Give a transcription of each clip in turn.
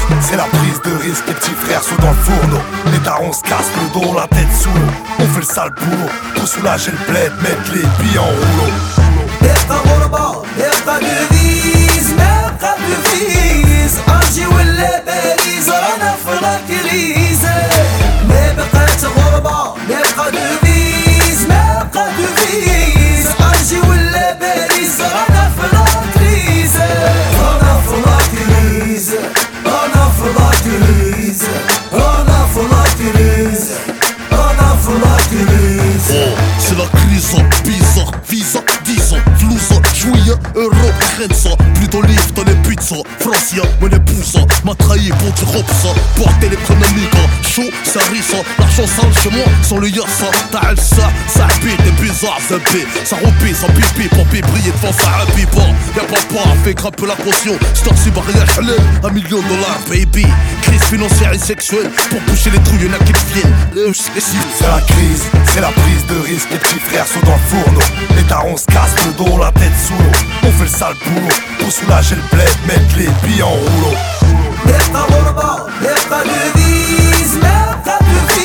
c'est la prise de risque. Les petits frères sont dans le fourneau. Les darons se cassent le dos, la tête sous l'eau. On fait le sale boulot pour soulager le bled, mettre les billes en rouleau. يبقى غربة يبقى ديفيز ما بقى ديفيز أرجي ولا باريس رانا في الكريزة ما بقات غربة يبقى ديفيز ما بقى ديفيز أرجي ولا باريس رانا في الكريزة رانا في الكريزة رانا في الكريزة رانا في الكريزة رانا في الكريزة C'est la crise, bizarre, visa, 10 ans, flouza, jouia, euro, grenza, plutôt livre dans les pizza, Francia, mon épouse, m'a trahi pour du robsa, porter l'économique, chaud, ça risa, l'argent sale chez moi, sans le yassa, t'as ça habite, t'es bizarre, ça roupie, ça pipi, papi, briller devant ça, happy pas, y'a papa, fait grimper la caution, star-ci barrière, halal, $1 million, baby, crise financière et sexuelle, pour boucher les trous, y'en a qui viennent, c'est la crise, c'est la prise de risque. Les petits frères sont dans le fourneau. Les darons se cassent le dos, la tête sous l'eau. On fait le sale boulot pour soulager le bled, mettre les billes en rouleau. يبقى غربة يبقى ديفيز ما بقى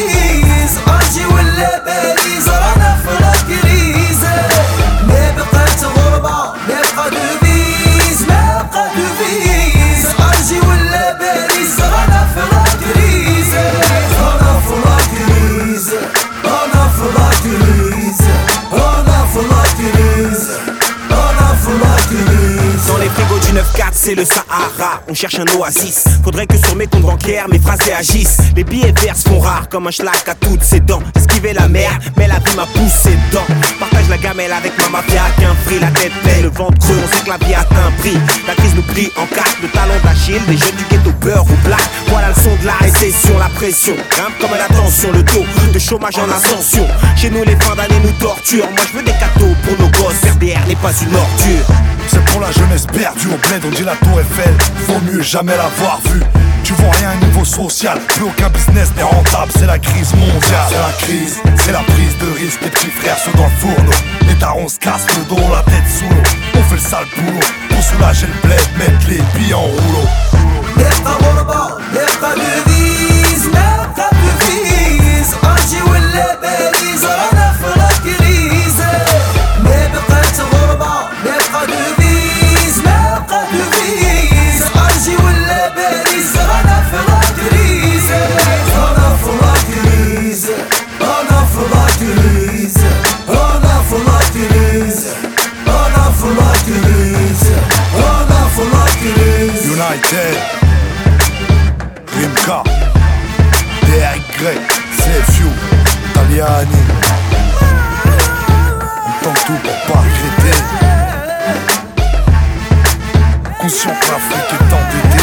ديفيز أرجي ولا باريس رانا في الكريزة ما بقات غربة يبقى ديفيز ما بقى ديفيز أرجي ولا باريس رانا في الكريزة رانا في الكريزة رانا في الكريزة رانا في الكريزة رانا في الكريزة. Dans les frigos du 9-4, c'est le Sahara. On cherche un oasis. Faudrait que sur mes comptes bancaires, mes phrases réagissent. Les billets verts se font rares comme un schlag à toutes ses dents. Esquiver la mer, mais la vie m'a poussé dedans. Partage la gamelle avec ma mafia, qu'un free, la tête pleine, le ventre creux. On sait que la vie a un prix. La crise nous plie en quatre, le talon d'Achille. Les jeunes du ghetto beurre ou black. Voilà le son de la récession, la pression. Grimpe comme la tension, le taux de chômage en ascension. Chez nous, les fins d'année nous torturent. Moi, je veux des cadeaux pour nos gosses. RDR n'est pas une ordure. C'est pour la jeunesse perdue au bled, on dit la tour Eiffel. Vaut mieux jamais l'avoir vue. Tu vois rien au niveau social, plus aucun business n'est rentable, c'est la crise mondiale. C'est la crise, c'est la prise de risque. Les petits frères sont dans le fourneau. Les darons se cassent le dos, la tête sous l'eau. On fait le sale boulot pour soulager le bled, mettre les billes en rouleau. يبقى غربة يبقى ديفيز ما بقى ديفيز أرجي ولا باريس رانا في الكريزة ما بقات غربة يبقى ديفيز ما بقى ديفيز أرجي ولا باريس رانا في الكريزة رانا في الكريزة رانا في الكريزة رانا في الكريزة رانا في الكريزة رانا في الكريزة. United, Rimka, DY, CFU, Taliani. On tente tout pour pas regretter. Conscient que l'Afrique est endetté.